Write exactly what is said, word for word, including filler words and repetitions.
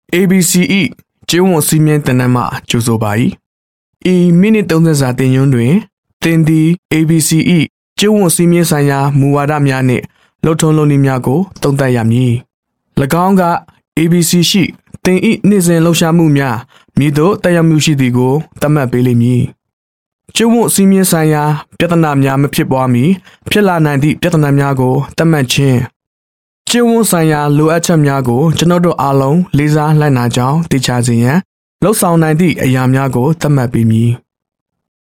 A B C ၏ကျင့်ဝတ်စည်းမျဉ်းသင်တန်းမှကြိုဆိုပါ၏ဤမိနစ်သုံးဆစာသင်ယူတွင်သင်သည် A B C ၏ကျင့်ဝတ်စည်းမျဉ်းဆိုင်ရာမူဝါဒများနှင့်လုပ်ထုံးလုပ်နည်းများကိုသုံးသပ်ရမည်၎င်းက A B C ရှိသင်၏နေ့စဉ်လှုပ်ရှားမှုများမည်သို့တက်ရောက်မှုရှိသည်ကိုသတ်မှတ်ပေးလိမ့်မည်ကျင့်ဝတ်စည်းမျဉ်းဆိုင်ရာပြဿနာများမဖြစ်ပွားမီဖြစ်လာနိုင်သည့်ပြဿနာများကိုသတ်မှတ်ခြင်းကျင့်ဝတ်ဆိုင်ရာလိုအပ်ချက်များကိုကျွန်တော်တို့အားလုံးလေးစားလိုက်နာကြောင်းသိချစေရန်လှုပ်ဆောင်နိုင်သည့်အရာများကိုသတ်မှတ်ပေးမည်